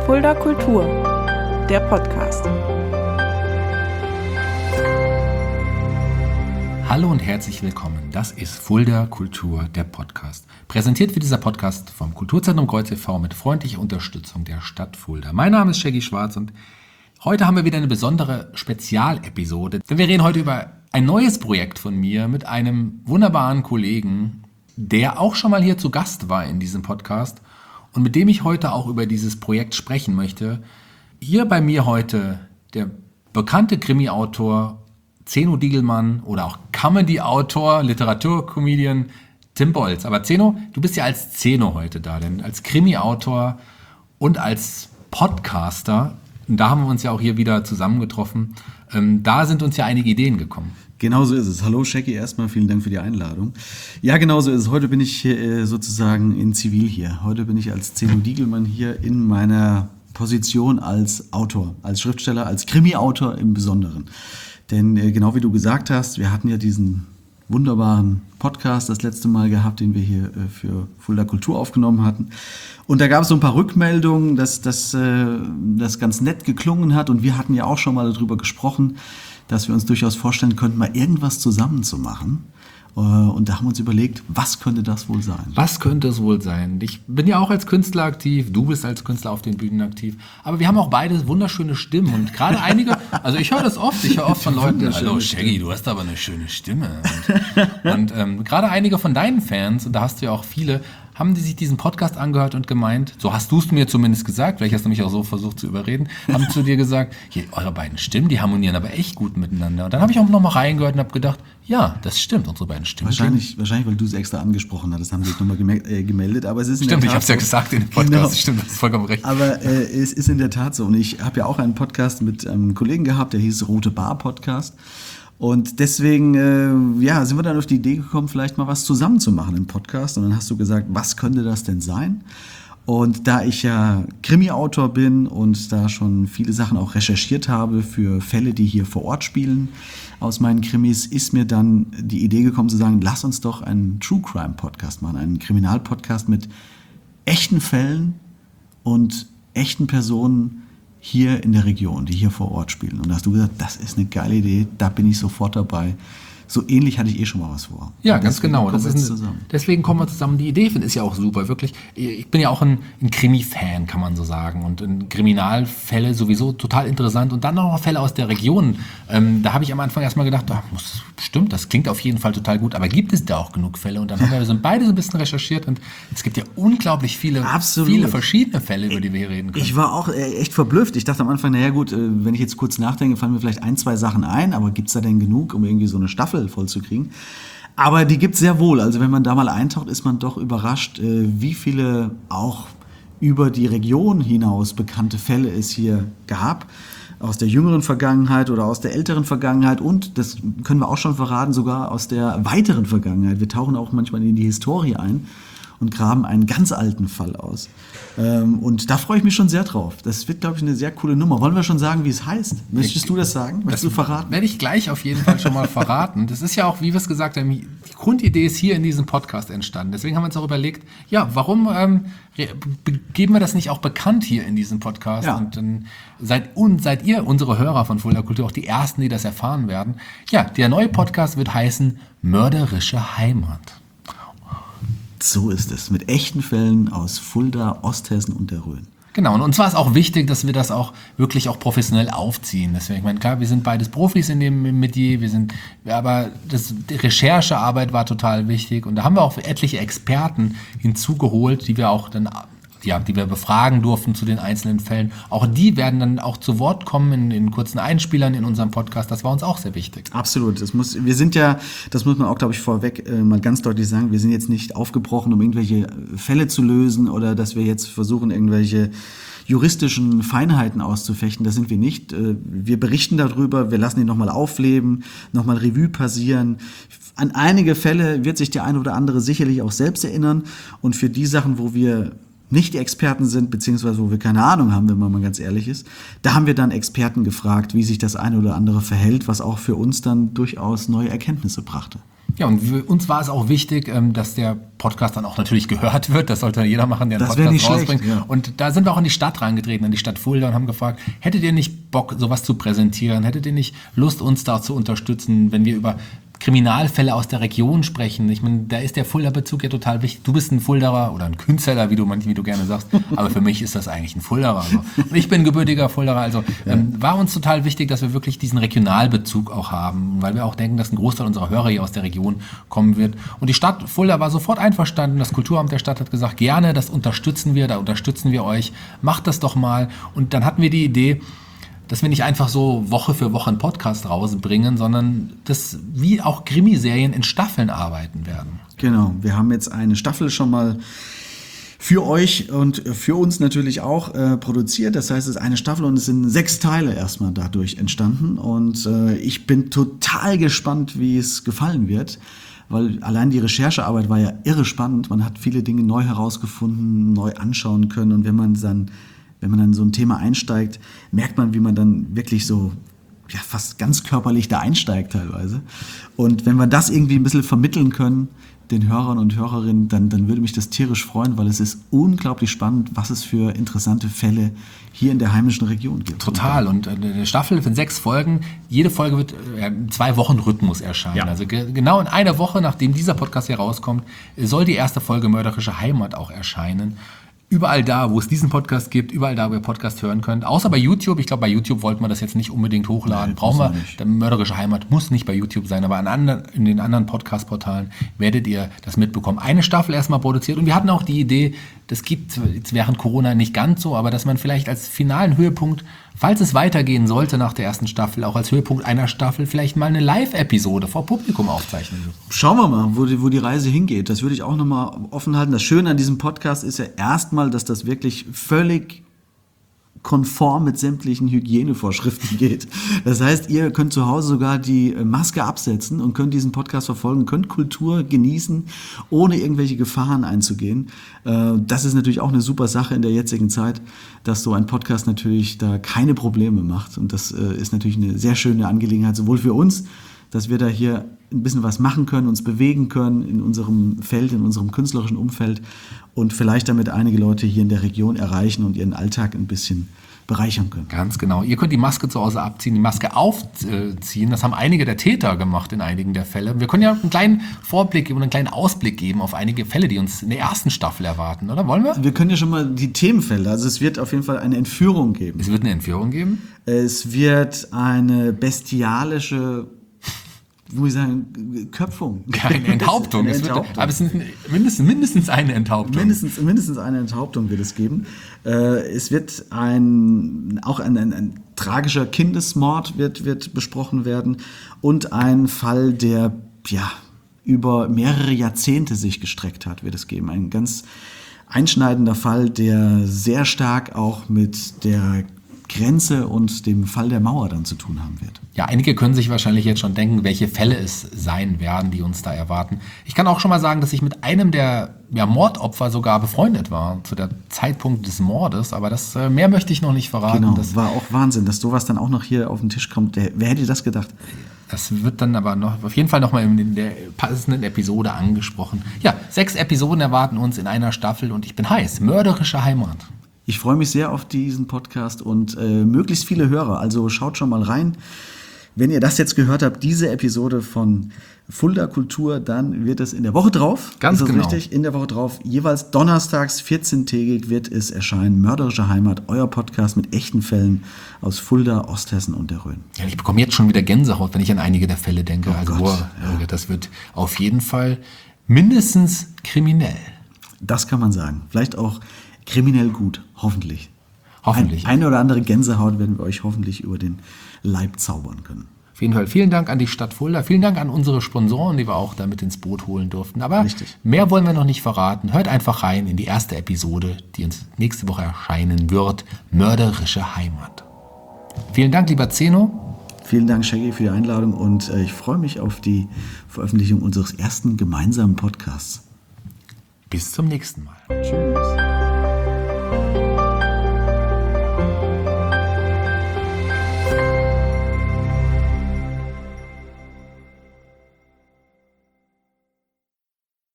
Fulda Kultur, der Podcast. Hallo und herzlich willkommen. Das ist Fulda Kultur, der Podcast. Präsentiert wird dieser Podcast vom Kulturzentrum Kreuz e.V. mit freundlicher Unterstützung der Stadt Fulda. Mein Name ist Shaggy Schwarz und heute haben wir wieder eine besondere Spezialepisode. Denn wir reden heute über ein neues Projekt von mir mit einem wunderbaren Kollegen, der auch schon mal hier zu Gast war in diesem Podcast und mit dem ich heute auch über dieses Projekt sprechen möchte. Hier bei mir heute der bekannte Krimi-Autor Zeno Diegelmann oder auch Comedy-Autor, Literaturcomedian Tim Bolz. Aber Zeno, du bist ja als Zeno heute da, denn als Krimi-Autor und als Podcaster, und da haben wir uns ja auch hier wieder zusammengetroffen, da sind uns ja einige Ideen gekommen. Genau so ist es. Hallo Shaggy, erstmal vielen Dank für die Einladung. Ja, genau so ist es. Heute bin ich sozusagen in Zivil hier. Heute bin ich als Zeno Diegelmann hier in meiner Position als Autor, als Schriftsteller, als Krimi-Autor im Besonderen. Denn genau wie du gesagt hast, wir hatten ja diesen wunderbaren Podcast das letzte Mal gehabt, den wir hier für Fulda Kultur aufgenommen hatten. Und da gab es so ein paar Rückmeldungen, dass das ganz nett geklungen hat. Und wir hatten ja auch schon mal darüber gesprochen, dass wir uns durchaus vorstellen könnten, mal irgendwas zusammen zu machen. Und da haben wir uns überlegt, was könnte das wohl sein? Was könnte es wohl sein? Ich bin ja auch als Künstler aktiv, du bist als Künstler auf den Bühnen aktiv, aber wir haben auch beide wunderschöne Stimmen und gerade einige, also ich höre das oft, von Leuten, hallo Shaggy, du hast aber eine schöne Stimme. Und gerade einige von deinen Fans, und da hast du ja auch viele, haben die sich diesen Podcast angehört und gemeint, so hast du es mir zumindest gesagt, vielleicht hast du mich auch so versucht zu überreden, haben zu dir gesagt, hier, eure beiden Stimmen, die harmonieren aber echt gut miteinander. Und dann habe ich auch noch mal reingehört und habe gedacht, ja, das stimmt, unsere beiden Stimmen. Wahrscheinlich, weil du es extra angesprochen hattest, haben sie sich nochmal gemeldet. Aber es ist stimmt, ich habe es ja gesagt in dem Podcast, genau. Stimmt, das ist vollkommen recht. Aber es ist in der Tat so. Und ich habe ja auch einen Podcast mit einem Kollegen gehabt, der hieß Rote Bar Podcast. Und deswegen sind wir dann auf die Idee gekommen, vielleicht mal was zusammen zu machen im Podcast. Und dann hast du gesagt, was könnte das denn sein? Und da ich ja Krimi-Autor bin und da schon viele Sachen auch recherchiert habe für Fälle, die hier vor Ort spielen aus meinen Krimis, ist mir dann die Idee gekommen zu sagen, lass uns doch einen True-Crime-Podcast machen, einen Kriminal-Podcast mit echten Fällen und echten Personen hier in der Region, die hier vor Ort spielen. Und da hast du gesagt, das ist eine geile Idee, da bin ich sofort dabei. So ähnlich hatte ich schon mal was vor. Ja, ganz genau. Deswegen kommen wir zusammen. Die Idee ist ja auch super, wirklich. Ich bin ja auch ein Krimi-Fan, kann man so sagen. Und Kriminalfälle sowieso total interessant. Und dann noch Fälle aus der Region. Da habe ich am Anfang erstmal gedacht, stimmt, das klingt auf jeden Fall total gut. Aber gibt es da auch genug Fälle? Und dann haben wir beide so ein bisschen recherchiert. Und es gibt ja unglaublich viele verschiedene Fälle, über die wir hier reden können. Ich war auch echt verblüfft. Ich dachte am Anfang, naja gut, wenn ich jetzt kurz nachdenke, fallen mir vielleicht 1, 2 Sachen ein. Aber gibt es da denn genug, um irgendwie so eine Staffel voll zu kriegen? Aber die gibt es sehr wohl. Also wenn man da mal eintaucht, ist man doch überrascht, wie viele auch über die Region hinaus bekannte Fälle es hier gab. Aus der jüngeren Vergangenheit oder aus der älteren Vergangenheit und, das können wir auch schon verraten, sogar aus der weiteren Vergangenheit. Wir tauchen auch manchmal in die Historie ein und graben einen ganz alten Fall aus. Und da freue ich mich schon sehr drauf. Das wird, glaube ich, eine sehr coole Nummer. Wollen wir schon sagen, wie es heißt? Möchtest du das sagen? Möchtest du verraten? Werde ich gleich auf jeden Fall schon mal verraten. Das ist ja auch, wie wir es gesagt haben, die Grundidee ist hier in diesem Podcast entstanden. Deswegen haben wir uns auch überlegt, ja, warum geben wir das nicht auch bekannt hier in diesem Podcast? Ja. Und dann seid ihr, unsere Hörer von Fulda Kultur, auch die Ersten, die das erfahren werden. Ja, der neue Podcast wird heißen Mörderische Heimat. So ist es, mit echten Fällen aus Fulda, Osthessen und der Rhön. Genau, und uns war es auch wichtig, dass wir das auch wirklich auch professionell aufziehen. Deswegen, ich meine, klar, wir sind beides Profis in dem Metier, aber die Recherchearbeit war total wichtig und da haben wir auch etliche Experten hinzugeholt, die wir auch dann die wir befragen durften zu den einzelnen Fällen. Auch die werden dann auch zu Wort kommen in kurzen Einspielern in unserem Podcast. Das war uns auch sehr wichtig. Absolut. Das muss man auch, glaube ich, vorweg mal ganz deutlich sagen. Wir sind jetzt nicht aufgebrochen, um irgendwelche Fälle zu lösen oder dass wir jetzt versuchen, irgendwelche juristischen Feinheiten auszufechten. Das sind wir nicht. Wir berichten darüber, wir lassen ihn nochmal aufleben, nochmal Revue passieren. An einige Fälle wird sich der eine oder andere sicherlich auch selbst erinnern. Und für die Sachen, wo wir nicht die Experten sind, beziehungsweise wo wir keine Ahnung haben, wenn man mal ganz ehrlich ist, da haben wir dann Experten gefragt, wie sich das eine oder andere verhält, was auch für uns dann durchaus neue Erkenntnisse brachte. Ja, und uns war es auch wichtig, dass der Podcast dann auch natürlich gehört wird. Das sollte jeder machen, der einen Podcast rausbringt. Schlecht, ja. Und da sind wir auch in die Stadt reingetreten, in die Stadt Fulda und haben gefragt, hättet ihr nicht Bock, sowas zu präsentieren? Hättet ihr nicht Lust, uns da zu unterstützen, wenn wir über Kriminalfälle aus der Region sprechen? Ich meine, da ist der Fulda-Bezug ja total wichtig. Du bist ein Fuldaer oder ein Künstler, wie du gerne sagst. Aber für mich ist das eigentlich ein Fuldaer. Also. Und ich bin gebürtiger Fuldaer. Also war uns total wichtig, dass wir wirklich diesen Regionalbezug auch haben, weil wir auch denken, dass ein Großteil unserer Hörer hier aus der Region kommen wird. Und die Stadt Fulda war sofort einverstanden. Das Kulturamt der Stadt hat gesagt, gerne, das unterstützen wir, da unterstützen wir euch. Macht das doch mal. Und dann hatten wir die Idee, dass wir nicht einfach so Woche für Woche einen Podcast rausbringen, sondern dass wie auch Krimiserien in Staffeln arbeiten werden. Genau, wir haben jetzt eine Staffel schon mal für euch und für uns natürlich auch produziert. Das heißt, es ist eine Staffel und es sind 6 Teile erstmal dadurch entstanden. Und ich bin total gespannt, wie es gefallen wird. Weil allein die Recherchearbeit war ja irre spannend. Man hat viele Dinge neu herausgefunden, neu anschauen können. Und wenn man dann so ein Thema einsteigt, merkt man, wie man dann wirklich so fast ganz körperlich da einsteigt teilweise. Und wenn wir das irgendwie ein bisschen vermitteln können, den Hörern und Hörerinnen, dann würde mich das tierisch freuen, weil es ist unglaublich spannend, was es für interessante Fälle hier in der heimischen Region gibt. Total. Und eine Staffel von 6 Folgen. Jede Folge wird im 2-Wochen-Rhythmus erscheinen. Ja. Also genau in einer Woche, nachdem dieser Podcast hier rauskommt, soll die erste Folge Mörderische Heimat auch erscheinen. Überall da, wo es diesen Podcast gibt, überall da, wo ihr Podcast hören könnt. Außer bei YouTube. Ich glaube, bei YouTube wollten wir das jetzt nicht unbedingt hochladen. Brauchen wir nicht. Der Mörderische Heimat muss nicht bei YouTube sein, aber in den anderen Podcast-Portalen werdet ihr das mitbekommen. Eine Staffel erstmal produziert. Und wir hatten auch die Idee, das gibt jetzt während Corona nicht ganz so, aber dass man vielleicht als finalen Höhepunkt, falls es weitergehen sollte nach der ersten Staffel, auch als Höhepunkt einer Staffel vielleicht mal eine Live-Episode vor Publikum aufzeichnen wird. Schauen wir mal, wo die Reise hingeht. Das würde ich auch nochmal offen halten. Das Schöne an diesem Podcast ist ja erstmal, dass das wirklich völlig konform mit sämtlichen Hygienevorschriften geht. Das heißt, ihr könnt zu Hause sogar die Maske absetzen und könnt diesen Podcast verfolgen, könnt Kultur genießen, ohne irgendwelche Gefahren einzugehen. Das ist natürlich auch eine super Sache in der jetzigen Zeit, dass so ein Podcast natürlich da keine Probleme macht. Und das ist natürlich eine sehr schöne Angelegenheit, sowohl für uns, dass wir da hier ein bisschen was machen können, uns bewegen können in unserem Feld, in unserem künstlerischen Umfeld und vielleicht damit einige Leute hier in der Region erreichen und ihren Alltag ein bisschen bereichern können. Ganz genau. Ihr könnt die Maske zu Hause abziehen, die Maske aufziehen. Das haben einige der Täter gemacht in einigen der Fälle. Wir können ja einen kleinen Vorblick und einen kleinen Ausblick geben auf einige Fälle, die uns in der ersten Staffel erwarten, oder? Wollen wir? Wir können ja schon mal die Themenfelder, also es wird auf jeden Fall eine Entführung geben. Es wird eine Entführung geben? Es wird eine bestialische Köpfung. Eine Enthauptung. Aber es ist mindestens eine Enthauptung. Mindestens eine Enthauptung wird es geben. Es wird ein tragischer Kindesmord wird besprochen werden und ein Fall, der über mehrere Jahrzehnte sich gestreckt hat, wird es geben. Ein ganz einschneidender Fall, der sehr stark auch mit der Grenze und dem Fall der Mauer dann zu tun haben wird. Ja, einige können sich wahrscheinlich jetzt schon denken, welche Fälle es sein werden, die uns da erwarten. Ich kann auch schon mal sagen, dass ich mit einem der Mordopfer sogar befreundet war, zu der Zeitpunkt des Mordes, aber das mehr möchte ich noch nicht verraten. Genau, das war auch Wahnsinn, dass sowas dann auch noch hier auf den Tisch kommt. Wer hätte das gedacht? Das wird dann aber auf jeden Fall nochmal in der passenden Episode angesprochen. Ja, 6 Episoden erwarten uns in einer Staffel und ich bin heiß. Mörderische Heimat. Ich freue mich sehr auf diesen Podcast und möglichst viele Hörer. Also schaut schon mal rein. Wenn ihr das jetzt gehört habt, diese Episode von Fulda Kultur, dann wird es in der Woche drauf. Ganz genau. Richtig, in der Woche drauf. Jeweils donnerstags 14-tägig wird es erscheinen. Mörderische Heimat, euer Podcast mit echten Fällen aus Fulda, Osthessen und der Rhön. Ja, ich bekomme jetzt schon wieder Gänsehaut, wenn ich an einige der Fälle denke. Das wird auf jeden Fall mindestens kriminell. Das kann man sagen. Vielleicht auch kriminell gut, hoffentlich. Hoffentlich. Eine oder andere Gänsehaut werden wir euch hoffentlich über den Leib zaubern können. Auf jeden Fall vielen Dank an die Stadt Fulda, vielen Dank an unsere Sponsoren, die wir auch da mit ins Boot holen durften. Aber mehr wollen wir noch nicht verraten. Hört einfach rein in die erste Episode, die uns nächste Woche erscheinen wird. Mörderische Heimat. Vielen Dank, lieber Zeno. Vielen Dank, Shaggy, für die Einladung und ich freue mich auf die Veröffentlichung unseres ersten gemeinsamen Podcasts. Bis zum nächsten Mal. Tschüss.